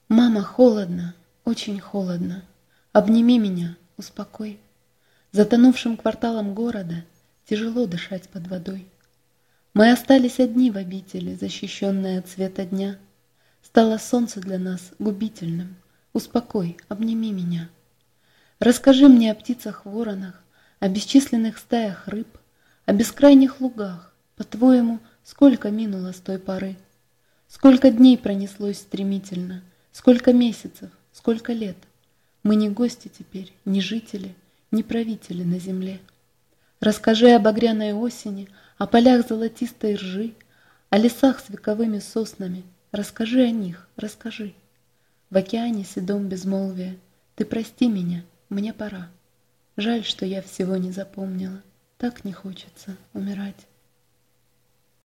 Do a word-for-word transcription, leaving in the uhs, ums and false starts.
Мама, холодно, очень холодно. Обними меня, успокой. Затонувшим кварталом города тяжело дышать под водой. Мы остались одни в обители, защищенные от света дня. Стало солнце для нас губительным. Успокой, обними меня. Расскажи мне о птицах-воронах, о бесчисленных стаях рыб, о бескрайних лугах. По-твоему, сколько минуло с той поры? Сколько дней пронеслось стремительно, сколько месяцев, сколько лет. Мы не гости теперь, не жители, не правители на земле. Расскажи об багряной осени, о полях золотистой ржи, о лесах с вековыми соснами. Расскажи о них, расскажи. В океане седом безмолвия ты прости меня, мне пора. Жаль, что я всего не запомнила, так не хочется умирать.